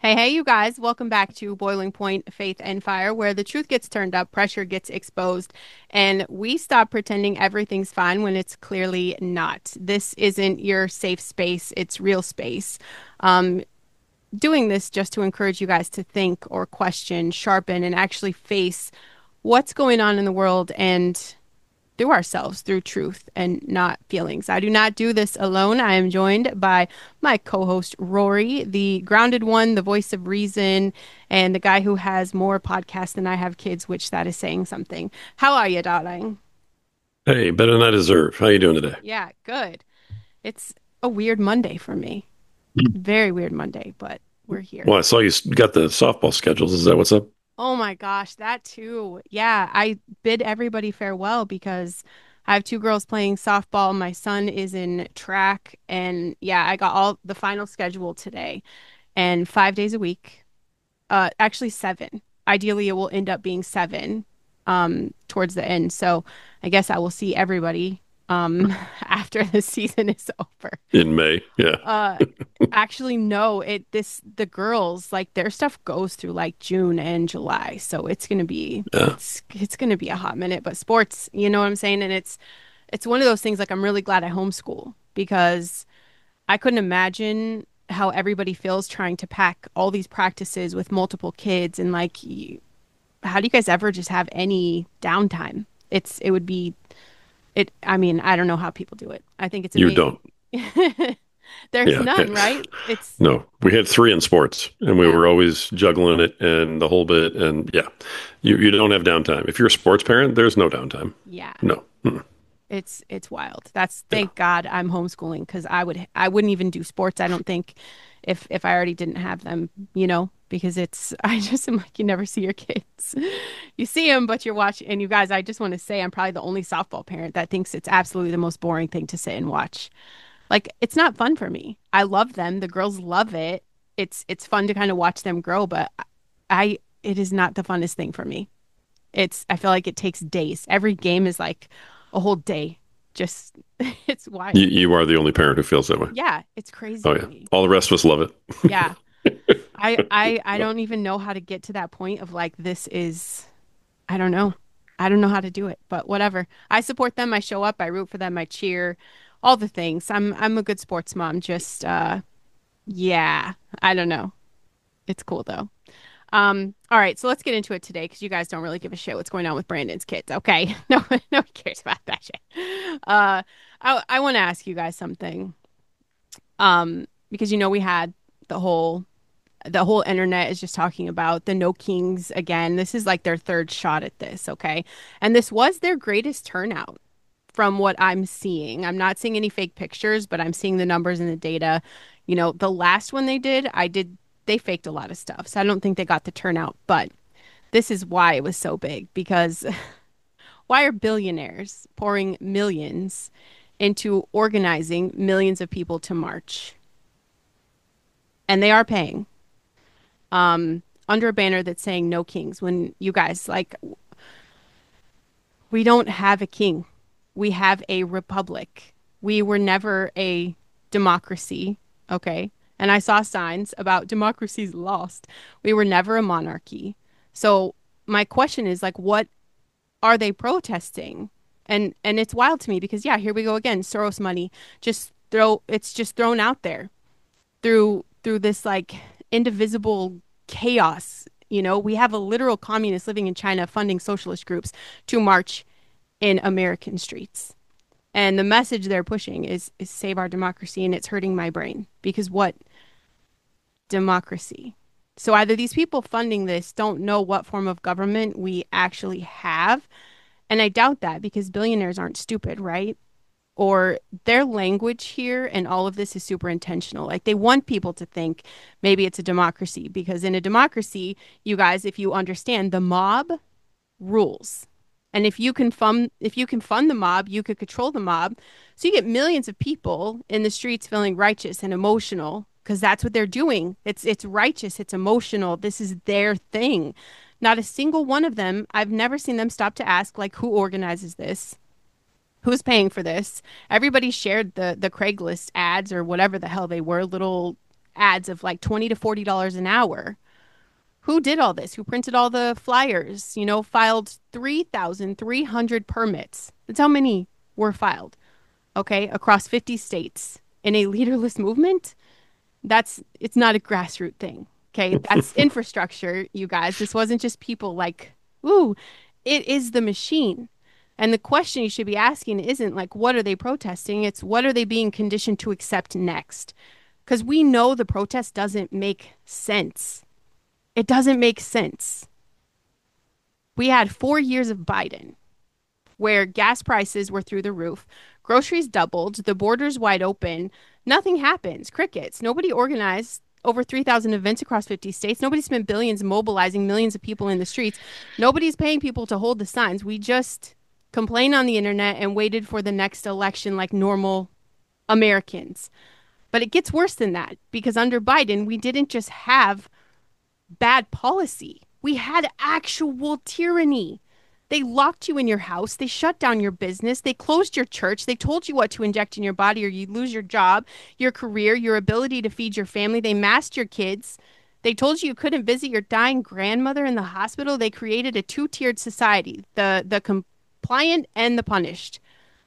Hey, you guys, welcome back to Boiling Point Faith and Fire, where the truth gets turned up, pressure gets exposed, and we stop pretending everything's fine when it's clearly not. This isn't your safe space, it's real space. Um, Doing this just to encourage you guys to think or question, sharpen, and actually face what's going on in the world and through ourselves, through truth and not feelings. I do not do this alone. I am joined by my co host, Rory, the grounded one, the voice of reason, and the guy who has more podcasts than I have kids, which that is saying something. How are you, darling? Hey, better than I deserve. How you doing today? Yeah, good. It's a weird Monday for me. Very weird Monday, but we're here. Well, I saw you got the softball schedules. Is that what's up? Oh my gosh, that too. Yeah, I bid everybody farewell because I have two girls playing softball. My son is in track, and yeah, I got all the final schedule today and 5 days a week. Actually seven. Ideally, it will end up being seven towards the end. So I guess I will see everybody after the season is over. In May. Yeah. Uh, Actually, no, the girls, like their stuff goes through like June and July. So it's gonna be Yeah. it's gonna be a hot minute. But sports, you know what I'm saying? And it's one of those things like I'm really glad I homeschool because I couldn't imagine how everybody feels trying to pack all these practices with multiple kids and how do you guys ever just have any downtime? It would be it I mean, I don't know how people do it. I think it's You amazing. don't. There's Yeah. none, right? It's No, we had three in sports and we yeah. were always juggling it and the whole bit. And yeah, you don't have downtime. If you're a sports parent, there's no downtime. Yeah. No. It's wild. That's Yeah. thank God I'm homeschooling because I wouldn't even do sports. I don't think if I already didn't have them, because it's I just am like you never see your kids. You see them, but you're watching. And you guys, I just want to say I'm probably the only softball parent that thinks it's absolutely the most boring thing to sit and watch. Like it's not fun for me. I love them. The girls love it. It's fun to kind of watch them grow, but I it is not the funnest thing for me. I feel like it takes days. Every game is like a whole day. Just it's You, wild. you are the only parent who feels that way. Yeah, it's crazy Oh, to yeah. me. All the rest of us love Yeah. it. I don't even know how to get to that point of like this is I don't know. I don't know how to do it, but whatever. I support them, I show up, I root for them, I cheer, all the things. I'm a good sports mom. Just yeah, I don't know. It's cool though. All right, so let's get into it today because you guys don't really give a shit what's going on with Brandon's kids. Okay. No one cares about that shit. Uh I want to ask you guys something. Because we had the whole the whole internet is just talking about the No Kings again. This is like their third shot at this, okay? And this was their greatest turnout from what I'm seeing. I'm not seeing any fake pictures, but I'm seeing the numbers and the data. The last one they faked a lot of stuff. So I don't think they got the turnout, but this is why it was so big because why are billionaires pouring millions into organizing millions of people to march? And they are paying under a banner that's saying no kings when you guys like we don't have a king. We have a republic. We were never a democracy, okay? And I saw signs about democracy's lost. We were never a monarchy. So my question is like what are they protesting? And it's wild to me because yeah, here we go again. Soros money it's just thrown out there through this like indivisible chaos. We have a literal communist living in China funding socialist groups to march in American streets. And the message they're pushing is save our democracy, and it's hurting my brain because what democracy? So either these people funding this don't know what form of government we actually have, and I doubt that because billionaires aren't stupid, right? Or their language here and all of this is super intentional. Like they want people to think maybe it's a democracy because in a democracy, you guys, if you understand, the mob rules. And if you can fund the mob, you could control the mob. So you get millions of people in the streets feeling righteous and emotional because that's what they're doing. It's righteous, it's emotional. This is their thing. Not a single one of them, I've never seen them stop to ask like who organizes this? Who's paying for this? Everybody shared the Craigslist ads or whatever the hell they were, little ads of like 20 to $40 an hour. Who did all this? Who printed all the flyers? Filed 3,300 permits. That's how many were filed, okay, across 50 states in a leaderless movement. It's not a grassroots thing. Okay. That's infrastructure, you guys. This wasn't just people like, ooh, it is the machine. And the question you should be asking isn't like, what are they protesting? It's what are they being conditioned to accept next? Because we know the protest doesn't make sense. It doesn't make sense. We had 4 years of Biden where gas prices were through the roof, groceries doubled, the borders wide open. Nothing happens. Crickets. Nobody organized over 3,000 events across 50 states. Nobody spent billions mobilizing millions of people in the streets. Nobody's paying people to hold the signs. We just complained on the internet and waited for the next election like normal Americans. But it gets worse than that because under Biden, we didn't just have bad policy. We had actual tyranny. They locked you in your house. They shut down your business. They closed your church. They told you what to inject in your body or you'd lose your job, your career, your ability to feed your family. They masked your kids. They told you couldn't visit your dying grandmother in the hospital. They created a two-tiered society, the compliant and the punished.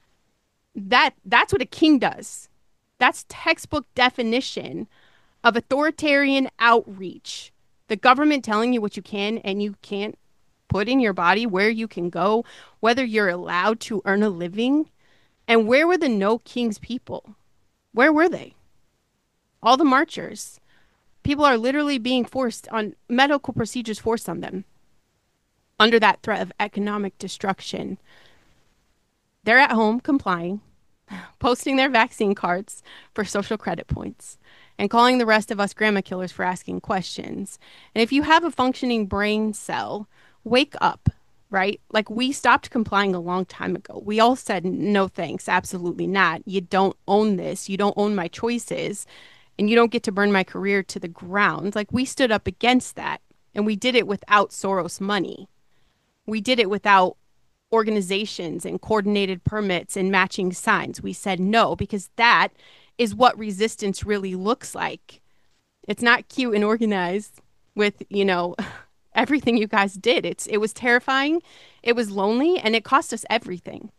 That's what a king does. That's textbook definition of authoritarian outreach. The government telling you what you can and you can't put in your body, where you can go, whether you're allowed to earn a living. And where were the no king's people? Where were they? All the marchers. People are literally being forced on medical procedures forced on them under that threat of economic destruction. They're at home complying, posting their vaccine cards for social credit points, and calling the rest of us grandma killers for asking questions. And if you have a functioning brain cell, wake up, right? Like we stopped complying a long time ago. We all said, no thanks, absolutely not. You don't own this. You don't own my choices. And you don't get to burn my career to the ground. Like we stood up against that. And we did it without Soros money. We did it without organizations and coordinated permits and matching signs. We said no, because that is what resistance really looks like. It's not cute and organized with, everything you guys did. It was terrifying, it was lonely, and it cost us everything.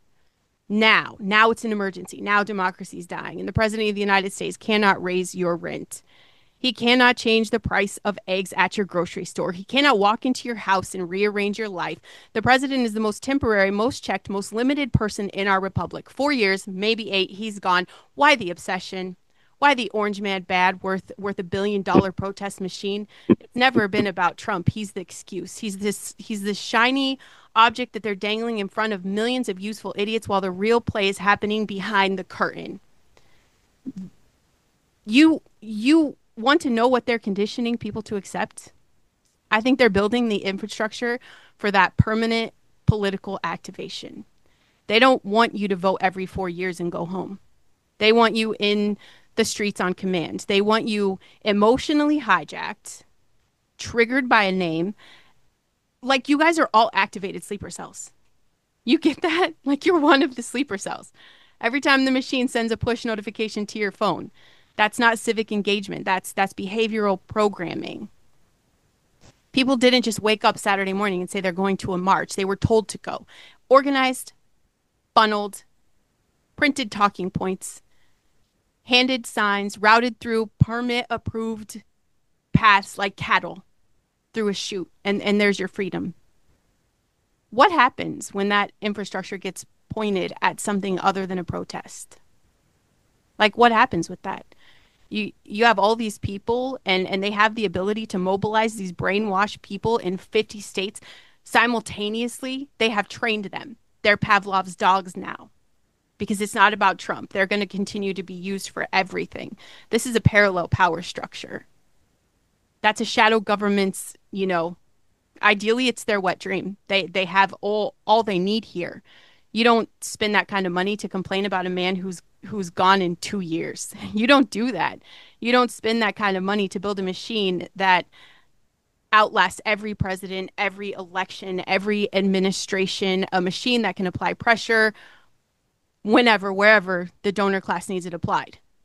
Now it's an emergency. Now democracy is dying, and the president of the United States cannot raise your rent. He cannot change the price of eggs at your grocery store. He cannot walk into your house and rearrange your life. The president is the most temporary, most checked, most limited person in our republic. 4 years, maybe 8, he's gone. Why the obsession? Why the orange man bad worth $1 billion protest machine? It's never been about Trump. He's the excuse. He's this shiny object that they're dangling in front of millions of useful idiots while the real play is happening behind the curtain. You want to know what they're conditioning people to accept? I think they're building the infrastructure for that permanent political activation. They don't want you to vote every 4 years and go home. They want you in the streets on command. They want you emotionally hijacked, triggered by a name. Like you guys are all activated sleeper cells. You get that? Like you're one of the sleeper cells. Every time the machine sends a push notification to your phone, that's not civic engagement. That's behavioral programming. People didn't just wake up Saturday morning and say they're going to a march. They were told to go. Organized, funneled, printed talking points, handed signs, routed through permit approved paths like cattle through a chute, and there's your freedom. What happens when that infrastructure gets pointed at something other than a protest? Like what happens with that? You have all these people and they have the ability to mobilize these brainwashed people in 50 states simultaneously. They have trained them. They're Pavlov's dogs now because it's not about Trump. They're going to continue to be used for everything. This is a parallel power structure. That's a shadow government's, ideally it's their wet dream. They have all they need here. You don't spend that kind of money to complain about a man who's gone in 2 years. You don't do that. You don't spend that kind of money to build a machine that outlasts every president, every election, every administration, a machine that can apply pressure whenever, wherever the donor class needs it applied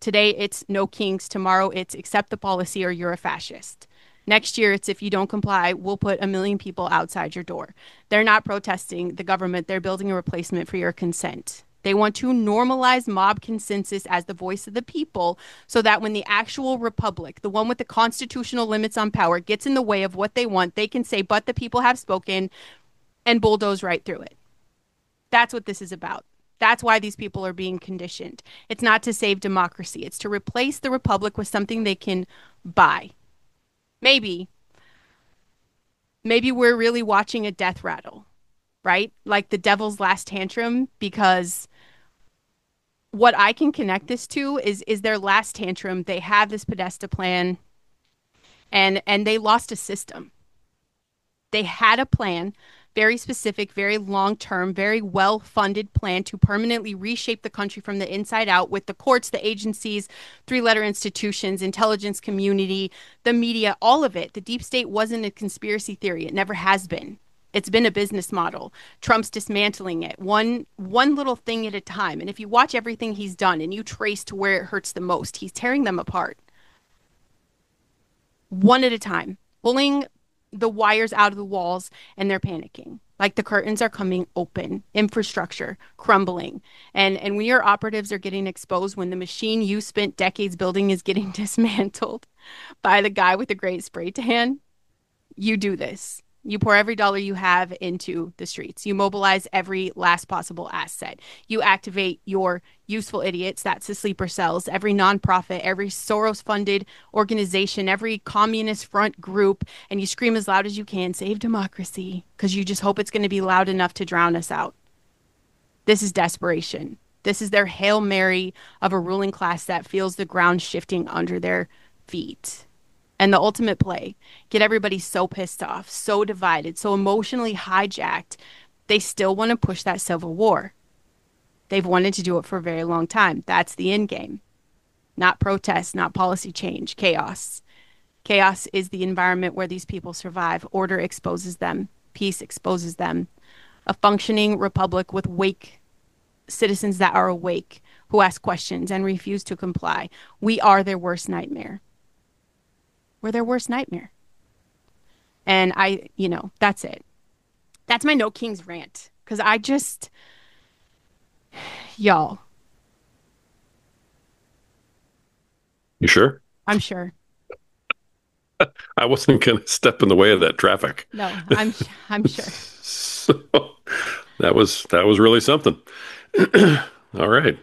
Today it's no kings. Tomorrow it's accept the policy or you're a fascist. Next year it's if you don't comply, we'll put 1 million people outside your door. They're not protesting the government, they're building a replacement for your consent. They want to normalize mob consensus as the voice of the people so that when the actual republic, the one with the constitutional limits on power, gets in the way of what they want, they can say, but the people have spoken and bulldoze right through it. That's what this is about. That's why these people are being conditioned. It's not to save democracy, it's to replace the republic with something they can buy. Maybe, maybe we're really watching a death rattle, right? Like the devil's last tantrum, because what I can connect this to is their last tantrum. They have this Podesta plan and they lost a system. They had a plan, very specific, very long term, very well funded plan to permanently reshape the country from the inside out with the courts, the agencies, three-letter institutions, intelligence community, the media, all of it. The deep state wasn't a conspiracy theory. It never has been. It's been a business model. Trump's dismantling it one little thing at a time. And if you watch everything he's done and you trace to where it hurts the most, he's tearing them apart one at a time, pulling the wires out of the walls, and they're panicking. Like the curtains are coming open, infrastructure crumbling. And when your operatives are getting exposed, when the machine you spent decades building is getting dismantled by the guy with the great spray tan, you do this. You pour every dollar you have into the streets. You mobilize every last possible asset. You activate your useful idiots, that's the sleeper cells, every nonprofit, every Soros funded organization, every communist front group, and you scream as loud as you can, save democracy, because you just hope it's going to be loud enough to drown us out. This is desperation. This is their Hail Mary of a ruling class that feels the ground shifting under their feet. And the ultimate play, get everybody so pissed off, so divided, so emotionally hijacked, they still want to push that civil war. They've wanted to do it for a very long time. That's the end game. Not protest, not policy change, chaos. Chaos is the environment where these people survive. Order exposes them, peace exposes them. A functioning republic with wake citizens that are awake, who ask questions and refuse to comply. We are their worst nightmare. We're their worst nightmare. And that's it. That's my No Kings rant. Because y'all, You sure? I'm sure. I wasn't going to step in the way of that traffic. No, I'm sure. So that was really something. All right.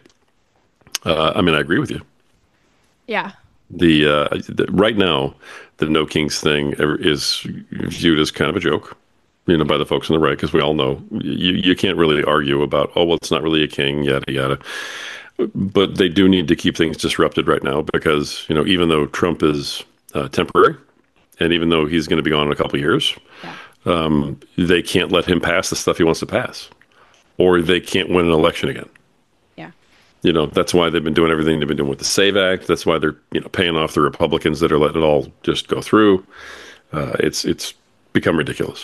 I mean, I agree with you. Yeah. Right now, the No Kings thing is viewed as kind of a joke, by the folks on the right, because we all know you can't really argue about, oh, well, it's not really a king, yada yada. But they do need to keep things disrupted right now because even though Trump is temporary, and even though he's going to be gone in a couple of years, Yeah. they can't let him pass the stuff he wants to pass, or they can't win an election again. Yeah. That's why they've been doing everything they've been doing with the SAVE Act. That's why they're, paying off the Republicans that are letting it all just go through. It's become ridiculous.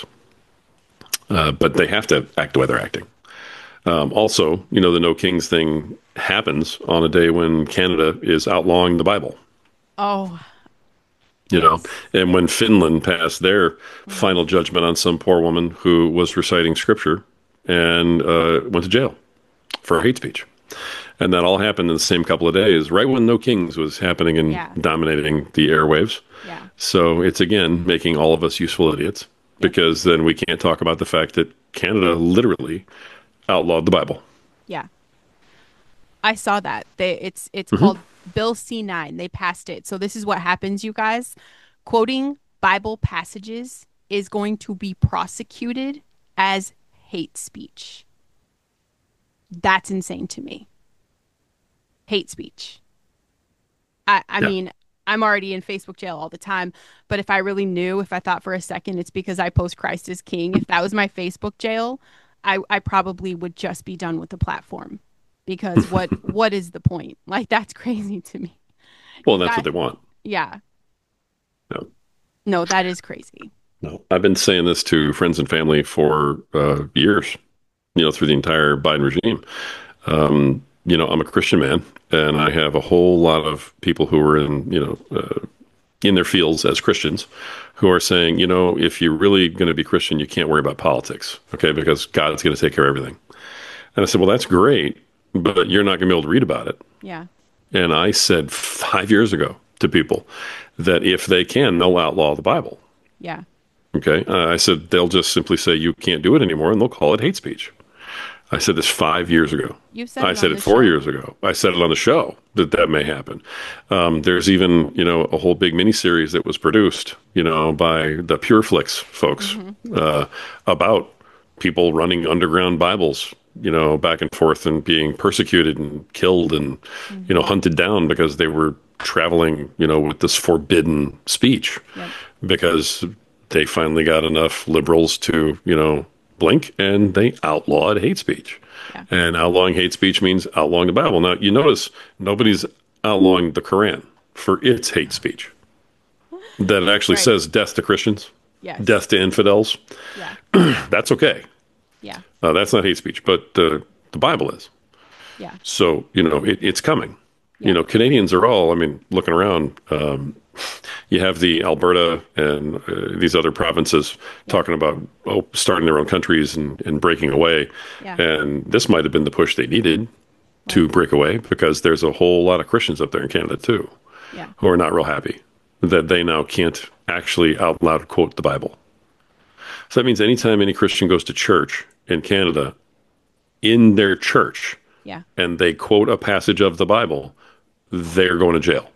But they have to act the way they're acting. Also, the No Kings thing happens on a day when Canada is outlawing the Bible. Oh, You know, yes. and when Finland passed their final judgment on some poor woman who was reciting scripture and went to jail for hate speech. And that all happened in the same couple of days, right when No Kings was happening and Yeah. dominating the airwaves. Yeah. So it's again making all of us useful idiots Yep. because then we can't talk about the fact that Canada literally outlawed the Bible. Yeah. I saw that. It's Hmm. called Bill C9. They passed it. So this is what happens, you guys. Quoting Bible passages is going to be prosecuted as hate speech. That's insane to me. Hate speech. I Yeah. mean, I'm already in Facebook jail all the time, but if I really knew, if I thought for a second it's because I post Christ as King, if that was my Facebook jail, I probably would just be done with the platform. Because what is the point? Like that's crazy to me. Well, You that's what got they want. yeah. No, No, that is crazy. no. I've been saying this to friends and family for years, through the entire Biden regime. I'm a Christian man, and I have a whole lot of people who are in their fields as Christians who are saying, if you're really going to be Christian, you can't worry about politics, okay, because God's going to take care of everything. And I said, well, that's great, but you're not going to be able to read about it. Yeah. And I said 5 years ago to people that if they can, they'll outlaw the Bible. Yeah. Okay. I said they'll just simply say you can't do it anymore, and they'll call it hate speech. I said this 5 years ago. You've said I it said on it the four show. years ago. I said it on the show that may happen. There's even, a whole big miniseries that was produced, by the PureFlix folks Hmm. about people running underground Bibles, back and forth and being persecuted and killed and, Hmm. hunted down because they were traveling, with this forbidden speech Yep. because they finally got enough liberals to, blink and they outlawed hate speech. Yeah. And outlawing hate speech means outlawing the Bible. Now, you notice nobody's outlawing the Quran for its hate speech. That it actually Right. says death to Christians, Yes. death to infidels. Yeah. That's okay. Yeah. That's not hate speech, but the Bible is. Yeah. So, it's coming. Yeah. Canadians are all, I mean, looking around. You have the Alberta and these other provinces talking about starting their own countries and breaking away. Yeah. And this might have been the push they needed to Right. break away because there's a whole lot of Christians up there in Canada too Yeah. who are not real happy that they now can't actually out loud quote the Bible. So that means anytime any Christian goes to church in Canada, in their church, Yeah. and they quote a passage of the Bible, they're going to jail.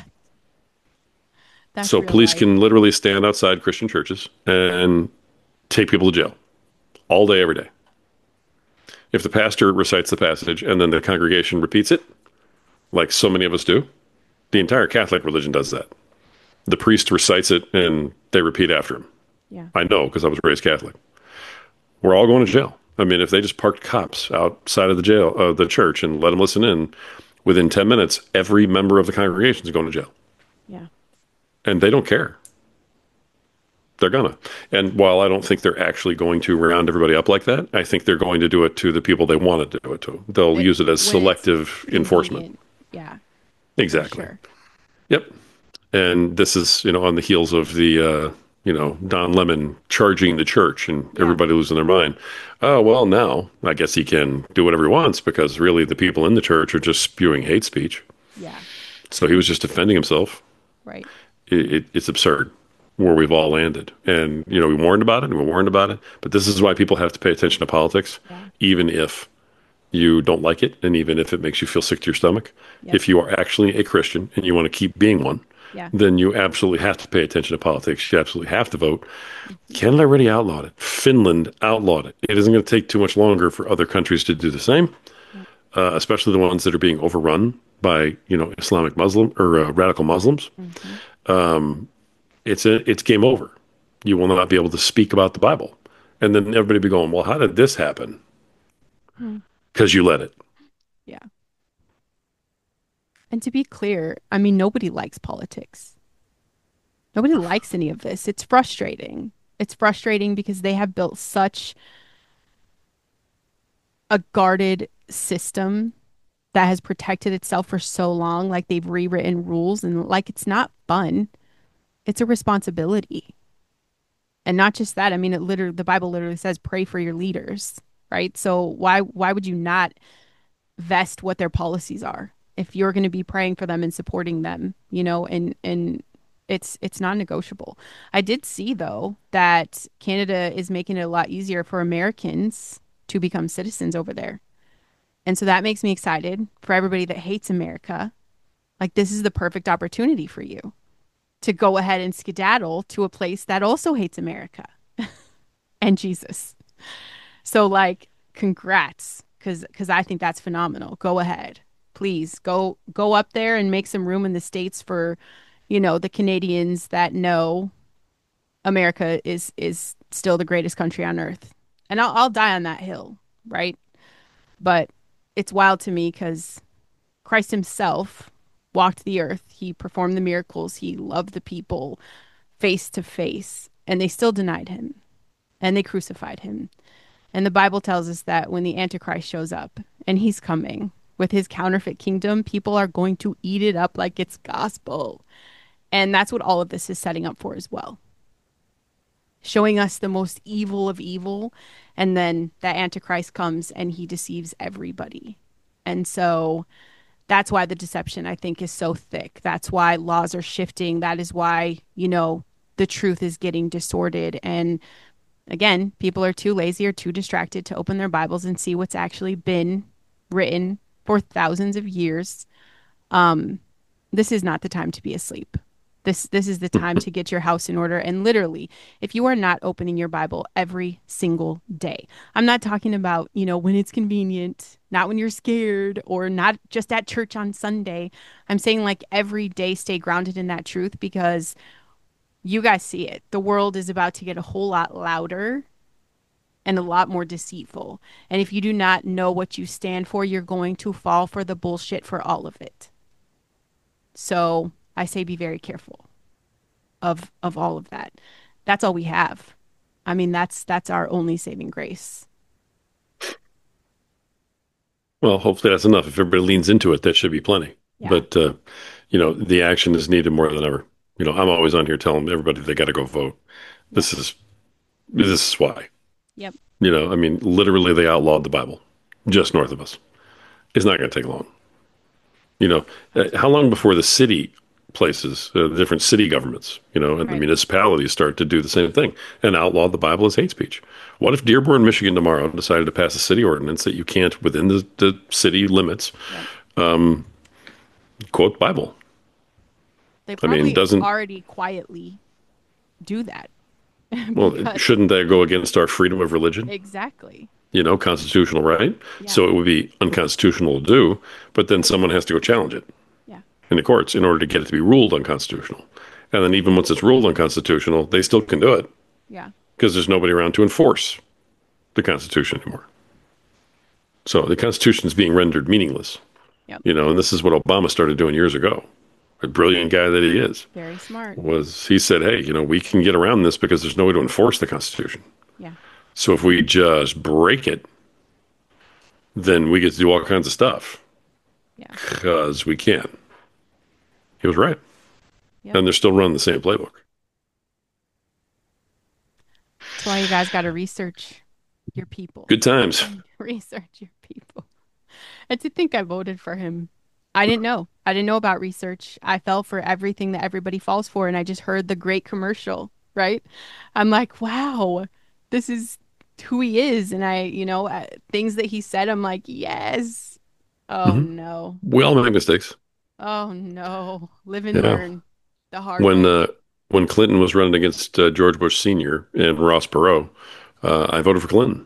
That's So real police life. can literally stand outside Christian churches and take people to jail all day, every day. If the pastor recites the passage and then the congregation repeats it, like so many of us do, the entire Catholic religion does that. The priest recites it and they repeat after him. Yeah. I know because I was raised Catholic. We're all going to jail. I mean, if they just parked cops outside of the church, and let them listen in, within 10 minutes, every member of the congregation is going to jail. Yeah. And they don't care. They're gonna. And while I don't think they're actually going to round everybody up like that, I think they're going to do it to the people they want to do it to. They'll use it as When it's selective enforcement. convenient. Yeah. For Exactly. sure. Yep. And this is, on the heels of the, Don Lemon charging the church and Yeah. everybody losing their mind. Oh, well, now I guess he can do whatever he wants because really the people in the church are just spewing hate speech. Yeah. So he was just defending himself. Right. It's absurd where we've all landed. And, we warned about it and we warned about it. But this is why people have to pay attention to politics, Yeah. even if you don't like it and even if it makes you feel sick to your stomach. Yep. If you are actually a Christian and you want to keep being one, Yeah. then you absolutely have to pay attention to politics. You absolutely have to vote. Canada already outlawed it. Finland outlawed it. It isn't going to take too much longer for other countries to do the same, especially the ones that are being overrun by, Islamic Muslim or radical Muslims. Hmm. It's game over. You will not be able to speak about the Bible. And then everybody be going, well, how did this happen? Because you let it. Yeah. And to be clear, I mean, nobody likes politics. Nobody likes any of this. It's frustrating. It's frustrating because they have built such a guarded system that has protected itself for so long. Like they've rewritten rules and like it's not fun. It's a responsibility. And not just that. I mean, the Bible literally says pray for your leaders, right? So why would you not vest what their policies are if you're going to be praying for them and supporting them, and it's non-negotiable. I did see though that Canada is making it a lot easier for Americans to become citizens over there. And so that makes me excited for everybody that hates America. Like this is the perfect opportunity for you to go ahead and skedaddle to a place that also hates America and Jesus. So like congrats cuz I think that's phenomenal. Go ahead. Please go up there and make some room in the states for, the Canadians that know America is still the greatest country on earth. And I'll die on that hill, right? But it's wild to me cuz Christ himself walked the earth. He performed the miracles. He loved the people face to face, and they still denied him and they crucified him. And the Bible tells us that when the Antichrist shows up, and he's coming, with his counterfeit kingdom, people are going to eat it up like it's gospel. And that's what all of this is setting up for as well. Showing us the most evil of evil. And then that Antichrist comes and he deceives everybody. And so that's why the deception, I think, is so thick. That's why laws are shifting. That is why, the truth is getting distorted. And again, people are too lazy or too distracted to open their Bibles and see what's actually been written for thousands of years. This is not the time to be asleep. This is the time to get your house in order. And literally, if you are not opening your Bible every single day, I'm not talking about, when it's convenient, not when you're scared, or not just at church on Sunday. I'm saying like every day, stay grounded in that truth, because you guys see it. The world is about to get a whole lot louder and a lot more deceitful. And if you do not know what you stand for, you're going to fall for the bullshit for all of it. So I say be very careful of all of that. That's all we have. I mean, that's our only saving grace. Well, hopefully that's enough. If everybody leans into it, that should be plenty. Yeah. But the action is needed more than ever. I'm always on here telling everybody they got to go vote. Yeah. This is why. Yep. I mean, literally, they outlawed the Bible just north of us. It's not going to take long. How long before the city places, the different city governments, and the Right. municipalities start to do the same thing and outlaw the Bible as hate speech? What if Dearborn, Michigan tomorrow decided to pass a city ordinance that you can't, within the city limits, Yep. quote Bible? They I mean, probably doesn't, already quietly do that well, because shouldn't that go against our freedom of religion? exactly. Constitutional right? Yeah. So it would be unconstitutional to do, but then someone has to go challenge it Yeah. in the courts in order to get it to be ruled unconstitutional. And then even once it's ruled unconstitutional, they still can do it Yeah. because there's nobody around to enforce the Constitution anymore. So the Constitution is being rendered meaningless, Yep. and this is what Obama started doing years ago. A brilliant guy that he is, Very smart. he said, hey, we can get around this because there's no way to enforce the Constitution. Yeah. So if we just break it, then we get to do all kinds of stuff Yeah. because we can. He was right. Yep. And they're still running the same playbook. That's why you guys got to research your people. Good times. Research your people. And to think I voted for him. I didn't know. I didn't know about research. I fell for everything that everybody falls for. And I just heard the great commercial, right? I'm like, wow, this is who he is. And things that he said, I'm like, yes. Oh, Hmm. no. We all make mistakes. Oh, no. Live and Yeah. learn the hard When way. uh, when Clinton was running against George Bush Sr. and Ross Perot, I voted for Clinton.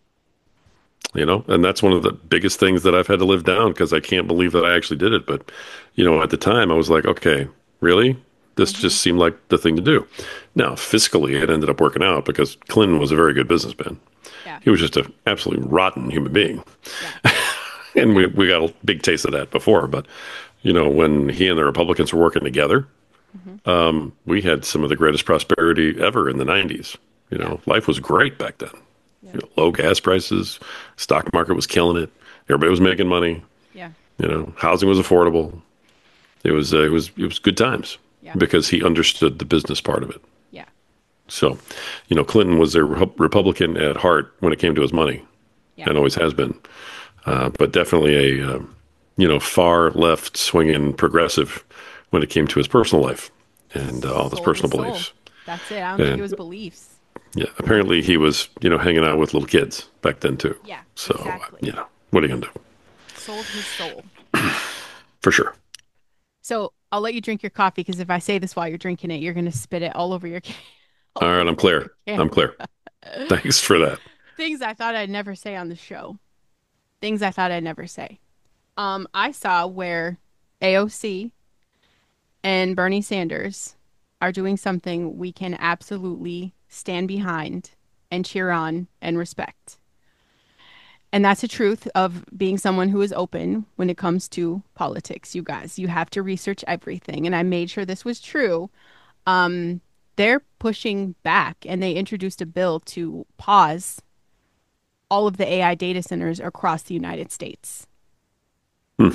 And that's one of the biggest things that I've had to live down because I can't believe that I actually did it. But, at the time I was like, okay, really? This Hmm. just seemed like the thing to do. Now, fiscally, it ended up working out because Clinton was a very good businessman. Yeah. He was just an absolutely rotten human being. Yeah. And we got a big taste of that before. But, when he and the Republicans were working together, Hmm. we had some of the greatest prosperity ever in the 90s. Yeah. Life was great back then. Yeah. Low gas prices, stock market was killing it. Everybody was making money. Yeah. Housing was affordable. It was good times Yeah. because he understood the business part of it. Yeah. So, Clinton was a Republican at heart when it came to his money, Yeah. and always has been. But definitely a far left swinging progressive when it came to his personal life and all his Sold his personal soul. beliefs. That's it. I don't think it And was beliefs. yeah, apparently he was hanging out with little kids back then too. Yeah, So exactly. what are you gonna do? Sold his soul. For sure. So I'll let you drink your coffee because if I say this while you're drinking it, you're gonna spit it all over your All all right, I'm over clear. your I'm camera. clear. Thanks for that. Things I thought I'd never say on the show. Things I thought I'd never say. I saw where AOC and Bernie Sanders are doing something we can absolutely stand behind and cheer on and respect. And that's the truth of being someone who is open when it comes to politics, you guys. You have to research everything. And I made sure this was true. They're pushing back and they introduced a bill to pause all of the AI data centers across the United States. Hmm.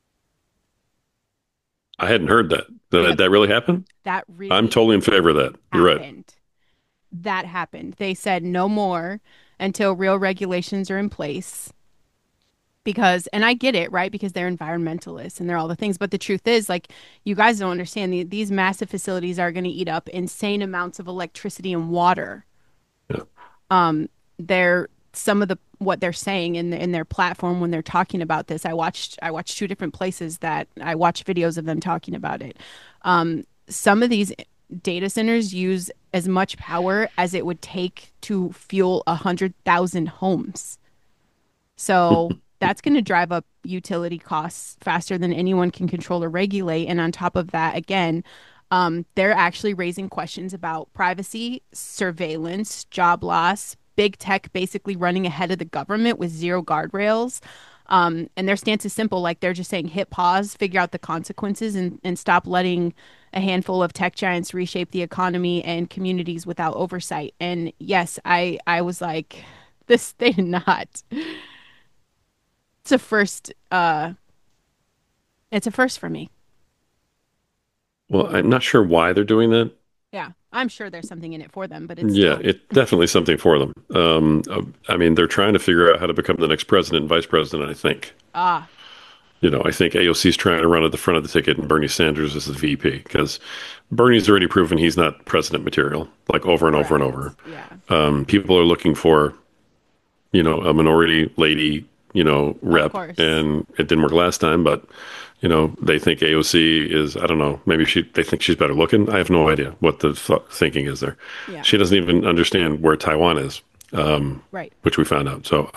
I hadn't heard that. That Yep, that really happened? that I'm really totally in favor of that. You're right. happened. That happened. They said no more until real regulations are in place. Because, and I get it, right? Because they're environmentalists and they're all the things. But the truth is, like, you guys don't understand, these massive facilities are going to eat up insane amounts of electricity and water. Yeah. They're some of the what they're saying in their platform when they're talking about this. I watched two different places that I watched videos of them talking about it. Some of these data centers use as much power as it would take to fuel 100,000 homes. So that's going to drive up utility costs faster than anyone can control or regulate. And on top of that, again, they're actually raising questions about privacy, surveillance, job loss, big tech basically running ahead of the government with zero guardrails. And their stance is simple, like they're just saying hit pause, figure out the consequences, and stop letting a handful of tech giants reshape the economy and communities without oversight. And yes, I was like, this they did not. It's a first. It's a first for me. Well, I'm not sure why they're doing that. Yeah, I'm sure there's something in it for them, but it's Yeah, still it's definitely something for them. I mean, they're trying to figure out how to become the next president and vice president, I think. ah I think AOC is trying to run at the front of the ticket and Bernie Sanders is the VP because Bernie's already proven he's not president material, like over and over and over. correct. Yeah, People are looking for, a minority lady, of rep, course. and it didn't work last time, but they think AOC is, I don't know, maybe they think she's better looking. I have no idea what the thinking is there. Yeah, She doesn't even understand where Taiwan is, right. which we found out. So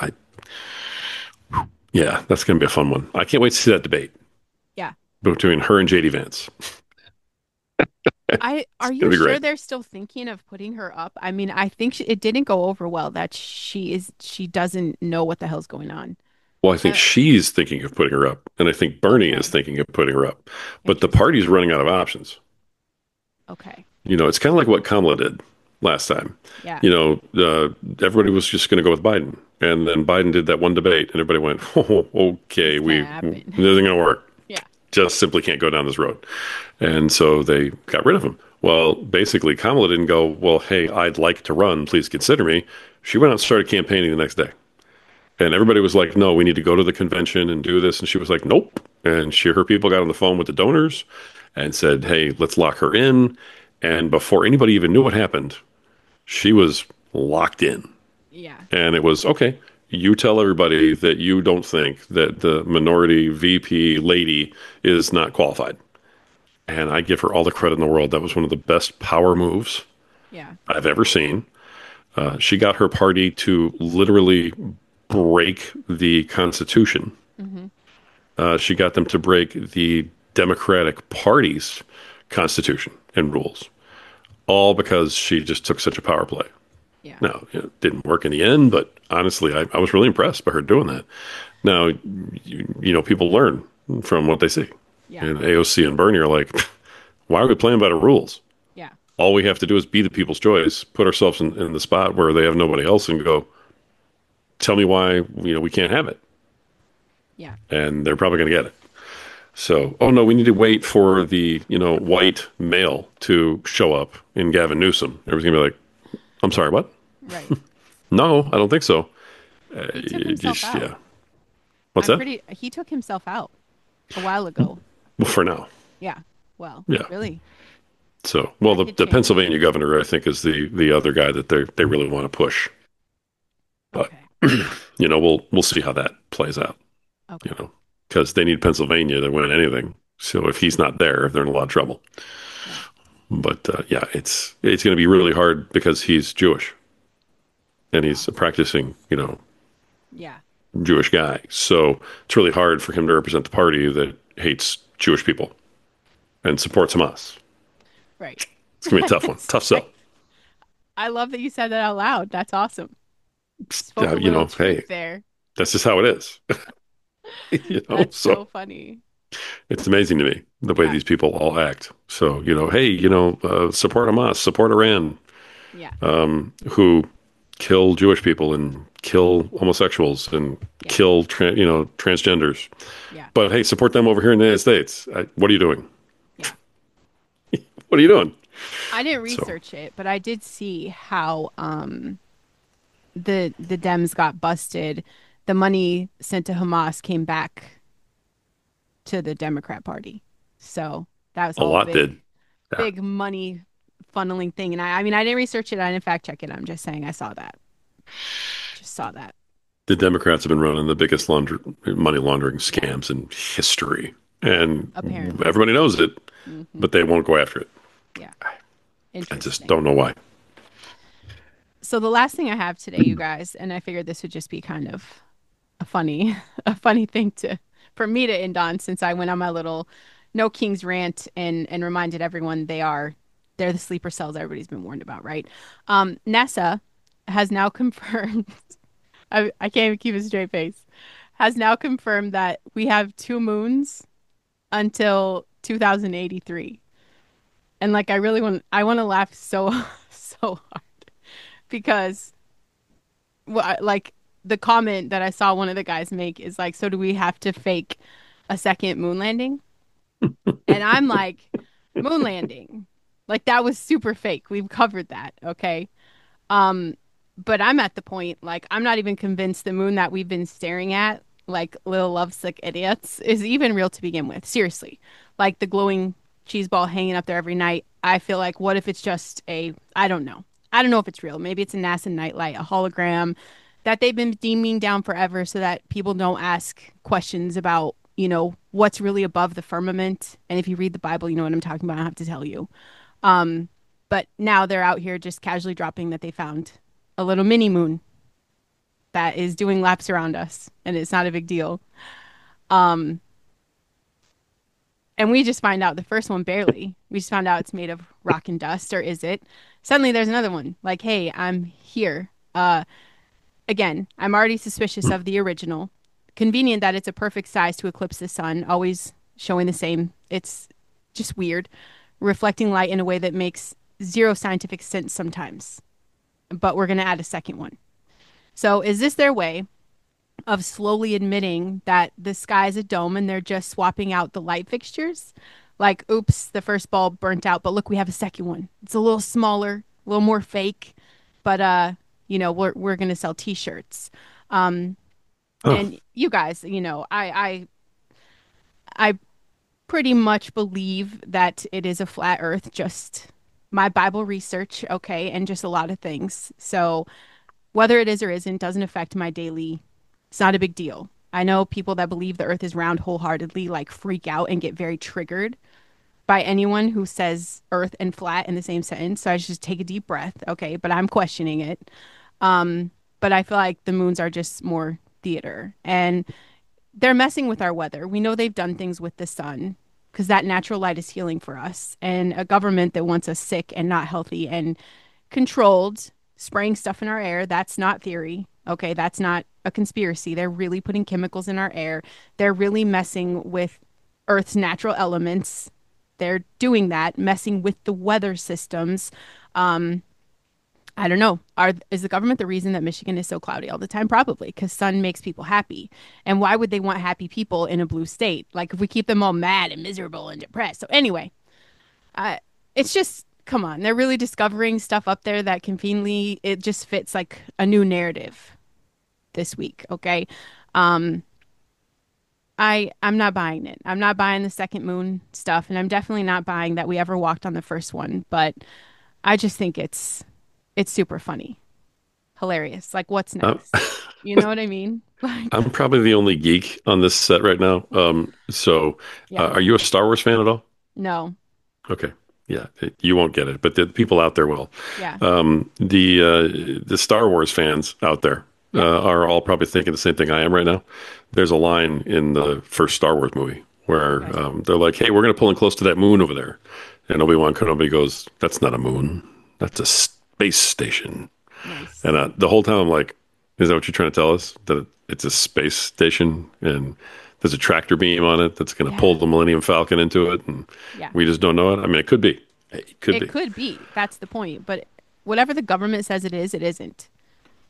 yeah, that's going to be a fun one. I can't wait to see that debate Yeah. between her and JD Vance. I It's are going you to be sure great. they're still thinking of putting her up? I mean, I think it didn't go over well that she doesn't know what the hell's going on. Well, I think Uh, she's thinking of putting her up, and I think Bernie is okay. thinking of putting her up. But the Interesting. party's running out of options. Okay. It's kind of like what Kamala did last time. Yeah. Everybody was just going to go with Biden, and then Biden did that one debate, and everybody went, "Oh, okay, This can't this happen. isn't going to work. Yeah. Just simply can't go down this road." And so they got rid of him. Well, basically, Kamala didn't go, "Well, hey, I'd like to run. Please consider me." She went out and started campaigning the next day. And everybody was like, no, we need to go to the convention and do this. And she was like, nope. And her people got on the phone with the donors and said, hey, let's lock her in. And before anybody even knew what happened, she was locked in. Yeah. And it was, okay, you tell everybody that you don't think that the minority VP lady is not qualified. And I give her all the credit in the world. That was one of the best power moves Yeah. I've ever seen. She got her party to literally break the Constitution. Hmm. She got them to break the Democratic Party's Constitution and rules, all because she just took such a power play. Yeah. Now, it didn't work in the end, but honestly, I was really impressed by her doing that. Now, people learn from what they see. Yeah. And AOC and Bernie are like, why are we playing by the rules? Yeah. All we have to do is be the people's choice, put ourselves in the spot where they have nobody else and go, tell me why, we can't have it. Yeah. And they're probably going to get it. So, oh no, we need to wait for the, white male to show up in Gavin Newsom. Everybody's going to be like, I'm sorry, what? Right. No, I don't think so. He took himself out. Yeah. What's that? He took himself out a while ago. Well, for now. Yeah. Well, Yeah. really, So, well, that the, could the change. Pennsylvania governor, I think, is the other guy that they really want to push. But, Okay. we'll see how that plays out, Okay. because they need Pennsylvania to win anything. So if he's not there, they're in a lot of trouble. Yeah. But yeah, it's going to be really hard because he's Jewish and he's a practicing, Yeah. Jewish guy. So it's really hard for him to represent the party that hates Jewish people and supports Hamas. Right. It's going to be a tough one. Tough I, sell. I love that you said that out loud. That's awesome. Spoke a little Hey, truth there. that's just how it is. That's So so funny. it's amazing to me the way Yeah. these people all act. So, hey, support Hamas, support Iran, Yeah. who kill Jewish people in kill homosexuals and Yeah. kill transgenders. Yeah. But hey, support them over here in the United States. What are you doing? Yeah. What are you doing? I didn't So research it, but I did see how the Dems got busted. The money sent to Hamas came back to the Democrat Party. So that was a all lot did. Yeah. big money funneling thing. And I mean, I didn't research it. I didn't fact check it. I'm just saying I saw that. Just saw that. The Democrats have been running the biggest money laundering Yeah, scams in history, and apparently. everybody knows it, Hmm. but they won't go after it. Yeah, I just interesting. don't know why. So the last thing I have today, you guys, and I figured this would just be kind of a funny, a funny thing to for me to end on since I went on my little No Kings rant and reminded everyone they're the sleeper cells everybody's been warned about, right? NASA has now confirmed I can't even keep a straight face. Has now confirmed that we have two moons until 2083. And like I want to laugh so so hard because like the comment that I saw one of the guys make is like, so do we have to fake a second moon landing? And I'm like, moon landing. Like that was super fake. We've covered that, okay? Um, but I'm at the point, like, I'm not even convinced the moon that we've been staring at, like little lovesick idiots, is even real to begin with. Seriously. Like the glowing cheese ball hanging up there every night. I feel like, what if it's just I don't know. I don't know if it's real. Maybe it's a NASA nightlight, a hologram that they've been deeming down forever so that people don't ask questions about, what's really above the firmament. And if you read the Bible, you know what I'm talking about. I don't have to tell you. Um, but now they're out here just casually dropping that they found a little mini moon that is doing laps around us, and it's not a big deal. Um, and we just find out the first one barely. We just found out it's made of rock and dust, or is it? Suddenly there's another one. Like, hey, I'm here. Again, I'm already suspicious of the original. Convenient that it's a perfect size to eclipse the sun, always showing the same. It's just weird, reflecting light in a way that makes zero scientific sense sometimes. But we're going to add a second one. So, is this their way of slowly admitting that the sky is a dome and they're just swapping out the light fixtures? Like, oops, the first bulb burnt out, but look, we have a second one. It's a little smaller, a little more fake, but we're going to sell t-shirts. Um Oh, and you guys, I pretty much believe that it is a flat earth, just my Bible research, okay, and just a lot of things. So, whether it is or isn't doesn't affect my daily, it's not a big deal. I know people that believe the earth is round wholeheartedly like freak out and get very triggered by anyone who says earth and flat in the same sentence. So I just take a deep breath, okay, but I'm questioning it. But I feel like the moons are just more theater and they're messing with our weather. We know they've done things with the sun because that natural light is healing for us. And a government that wants us sick and not healthy and controlled, spraying stuff in our air, that's not theory. Okay, that's not a conspiracy. They're really putting chemicals in our air. They're really messing with Earth's natural elements. They're doing that, messing with the weather systems. Um, I don't know. Is the government the reason that Michigan is so cloudy all the time? Probably because sun makes people happy. And why would they want happy people in a blue state? Like if we keep them all mad and miserable and depressed. So anyway, uh, it's just come on. They're really discovering stuff up there that conveniently it just fits like a new narrative this week. Okay, um, I'm not buying it. I'm not buying the second moon stuff, and I'm definitely not buying that we ever walked on the first one. But I just think it's super funny. Hilarious. Like, what's I'm, next? You know what I mean? Like, I'm probably the only geek on this set right now. yeah, Are you a Star Wars fan at all? no, Okay. Yeah, you won't get it, but the people out there will. yeah, The Star Wars fans out there yep, are all probably thinking the same thing I am right now. There's a line in the first Star Wars movie where okay, they're like, "Hey, we're going to pull in close to that moon over there," and Obi-Wan Kenobi goes, "That's not a moon. That's a space station." nice, And the whole time I'm like, "Is that what you're trying to tell us? That it's a space station and there's a tractor beam on it that's going to pull yeah, the Millennium Falcon into it, and yeah. we just don't know it?" I mean, it could be. It could It be. could be. That's the point. But whatever the government says it is, it isn't.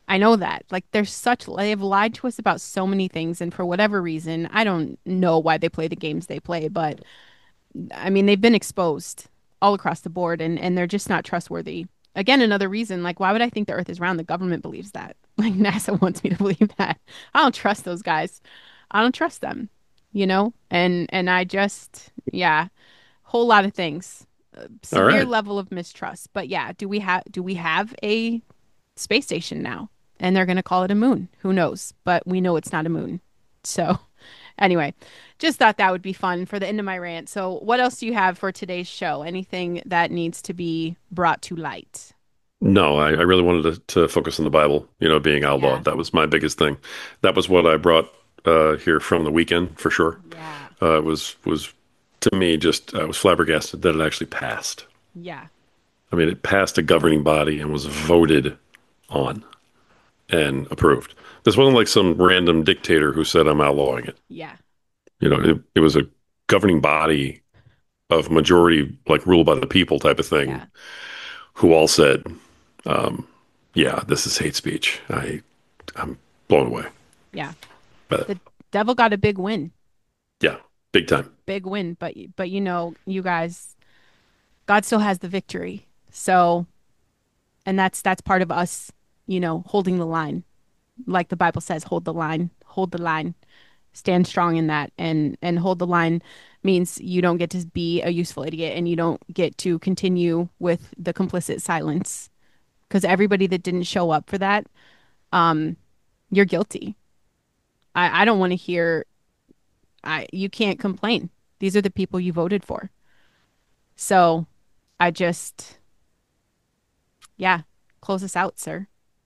I know that. Like they have lied to us about so many things, and for whatever reason, I don't know why they play the games they play, but I mean, they've been exposed all across the board, and they're just not trustworthy. Again, another reason, like, why would I think the Earth is round? The government believes that. Like, NASA wants me to believe that. I don't trust those guys. I don't trust them, And I just, yeah, whole lot of things. All Severe right. level of mistrust. But yeah, do we have a space station now? And they're going to call it a moon. Who knows? But we know it's not a moon. So, anyway, just thought that would be fun for the end of my rant. So, what else do you have for today's show? Anything that needs to be brought to light? No, I really wanted to focus on the Bible, being Yeah. outlawed. That was my biggest thing. That was what I brought here from the weekend for sure. Yeah. Was to me just I was flabbergasted that it actually passed. Yeah. I mean, it passed a governing body and was voted on and approved. This wasn't like some random dictator who said I'm outlawing it. Yeah. It was a governing body of majority, like rule by the people type of thing, Yeah. who all said, um, "Yeah, this is hate speech." I'm blown away. Yeah. But The devil got a big win. yeah, big time. Big win, but you guys, God still has the victory. So, and that's part of us, holding the line. Like the Bible says, hold the line, stand strong in that, and hold the line means you don't get to be a useful idiot and you don't get to continue with the complicit silence because everybody that didn't show up for that, um, you're guilty. I don't want to hear. You can't complain. These are the people you voted for. So I just, yeah, close us out, sir.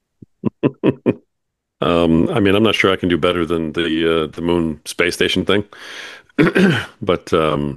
I mean, I'm not sure I can do better than the moon space station thing, but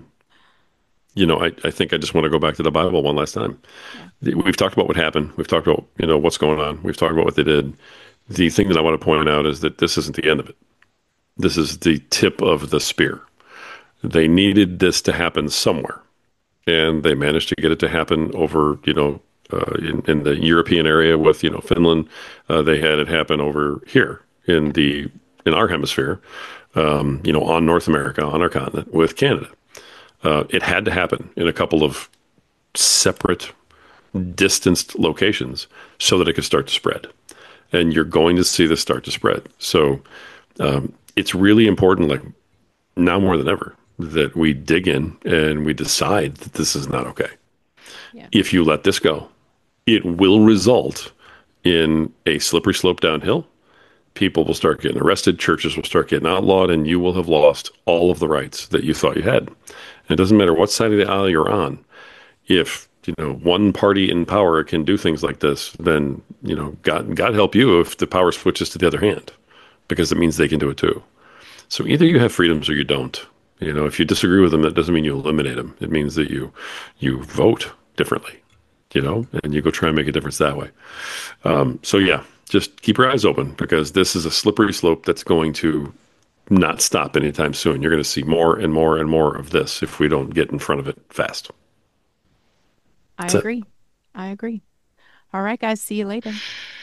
I think I just want to go back to the Bible one last time. Yeah. We've talked about what happened. We've talked about what's going on. We've talked about what they did. The thing that I want to point out is that this isn't the end of it. This is the tip of the spear. They needed this to happen somewhere, and they managed to get it to happen over, in the European area with, Finland. They had it happen over here in our hemisphere, on North America, on our continent with Canada. It had to happen in a couple of separate, distanced locations so that it could start to spread. And you're going to see this start to spread. So it's really important, like now more than ever, that we dig in and we decide that this is not okay. Yeah. If you let this go, it will result in a slippery slope downhill. People will start getting arrested, churches will start getting outlawed, and you will have lost all of the rights that you thought you had. And it doesn't matter what side of the aisle you're on. If one party in power can do things like this, then God help you if the power switches to the other hand, because it means they can do it too. So either you have freedoms or you don't. If you disagree with them, that doesn't mean you eliminate them. It means that you vote differently, and you go try and make a difference that way. So yeah, just keep your eyes open because this is a slippery slope that's going to not stop anytime soon. You're going to see more and more and more of this if we don't get in front of it fast. I That's it. agree. I agree. All right, guys. See you later.